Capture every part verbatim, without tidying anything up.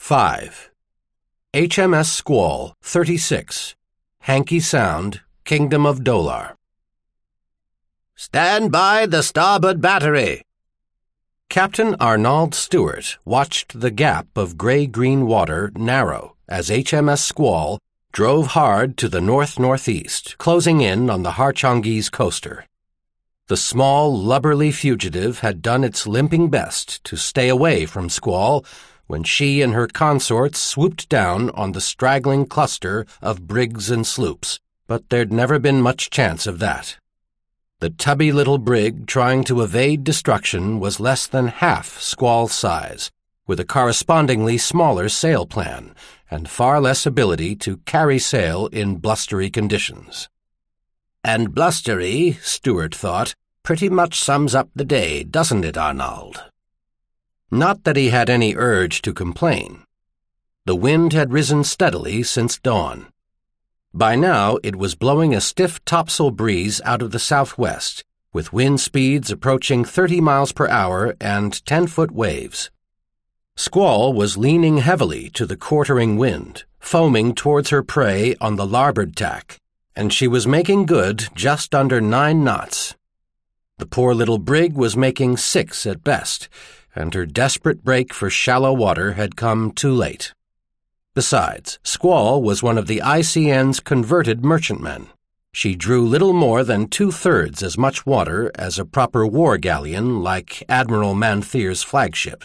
five. H M S Squall, thirty-six. Hankey Sound, Kingdom of Dolar. Stand by the starboard battery. Captain Arnauld Stewart watched the gap of gray-green water narrow as H M S Squall drove hard to the north-northeast, closing in on the Harchongese coaster. The small, lubberly fugitive had done its limping best to stay away from Squall when she and her consorts swooped down on the straggling cluster of brigs and sloops, but there'd never been much chance of that. The tubby little brig trying to evade destruction was less than half Squall's size, with a correspondingly smaller sail plan and far less ability to carry sail in blustery conditions. And blustery, Stewart thought, pretty much sums up the day, doesn't it, Arnauld? Not that he had any urge to complain. The wind had risen steadily since dawn. By now it was blowing a stiff topsail breeze out of the southwest, with wind speeds approaching thirty miles per hour and ten-foot waves. Squall was leaning heavily to the quartering wind, foaming towards her prey on the larboard tack, and she was making good just under nine knots. The poor little brig was making six at best, and her desperate break for shallow water had come too late. Besides, Squall was one of the I C N's converted merchantmen. She drew little more than two-thirds as much water as a proper war galleon like Admiral Manthier's flagship.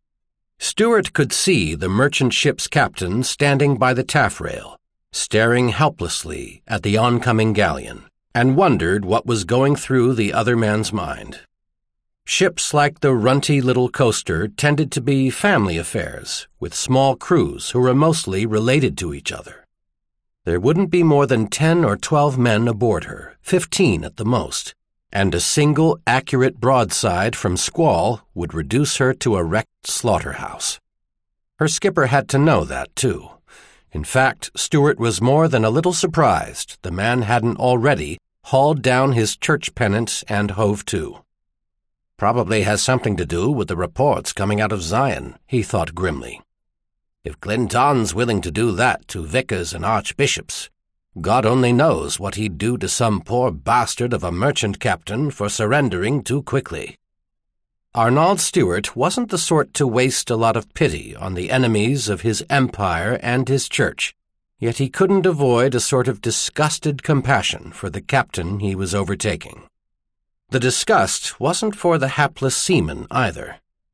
Stewart could see the merchant ship's captain standing by the taffrail, staring helplessly at the oncoming galleon, and wondered what was going through the other man's mind. Ships like the runty little coaster tended to be family affairs, with small crews who were mostly related to each other. There wouldn't be more than ten or twelve men aboard her, fifteen at the most, and a single accurate broadside from Squall would reduce her to a wrecked slaughterhouse. Her skipper had to know that, too. In fact, Stewart was more than a little surprised the man hadn't already hauled down his church pennant and hove to. Probably has something to do with the reports coming out of Zion, he thought grimly. If Clinton's willing to do that to vicars and archbishops, God only knows what he'd do to some poor bastard of a merchant captain for surrendering too quickly. Arnauld Stewart wasn't the sort to waste a lot of pity on the enemies of his empire and his church, yet he couldn't avoid a sort of disgusted compassion for the captain he was overtaking. The disgust wasn't for the hapless seaman either.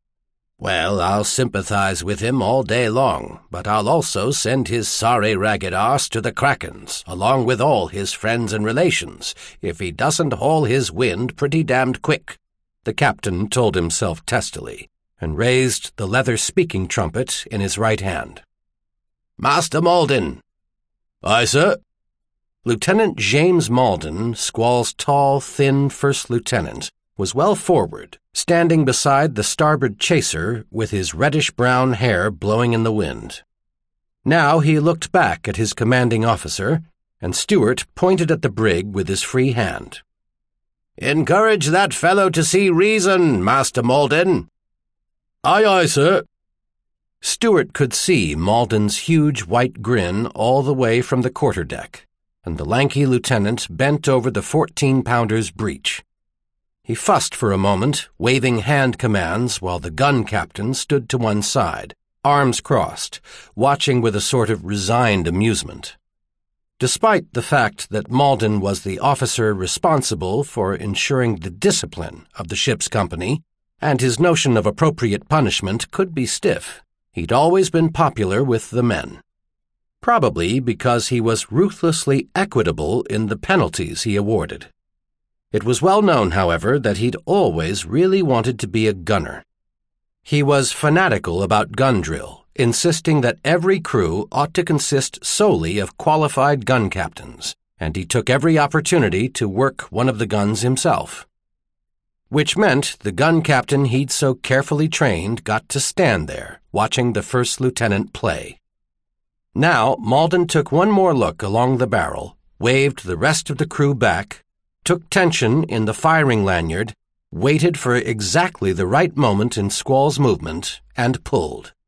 Well, I'll sympathize with him all day long, but I'll also send his sorry ragged arse to the Krakens, along with all his friends and relations, if he doesn't haul his wind pretty damned quick, the captain told himself testily, and raised the leather speaking trumpet in his right hand. Master Maldon. Aye, sir. Lieutenant James Maldon, Squall's tall, thin first lieutenant, was well forward, standing beside the starboard chaser with his reddish-brown hair blowing in the wind. Now he looked back at his commanding officer, and Stewart pointed at the brig with his free hand. "Encourage that fellow to see reason, Master Maldon." "Aye, aye, sir." Stewart could see Maldon's huge white grin all the way from the quarterdeck, and the lanky lieutenant bent over the fourteen-pounder's breech. He fussed for a moment, waving hand commands while the gun captain stood to one side, arms crossed, watching with a sort of resigned amusement. Despite the fact that Maldon was the officer responsible for ensuring the discipline of the ship's company, and his notion of appropriate punishment could be stiff, he'd always been popular with the men. Probably because he was ruthlessly equitable in the penalties he awarded. It was well known, however, that he'd always really wanted to be a gunner. He was fanatical about gun drill, insisting that every crew ought to consist solely of qualified gun captains, and he took every opportunity to work one of the guns himself. Which meant the gun captain he'd so carefully trained got to stand there, watching the first lieutenant play. Now Maldon took one more look along the barrel, waved the rest of the crew back, took tension in the firing lanyard, waited for exactly the right moment in Squall's movement, and pulled.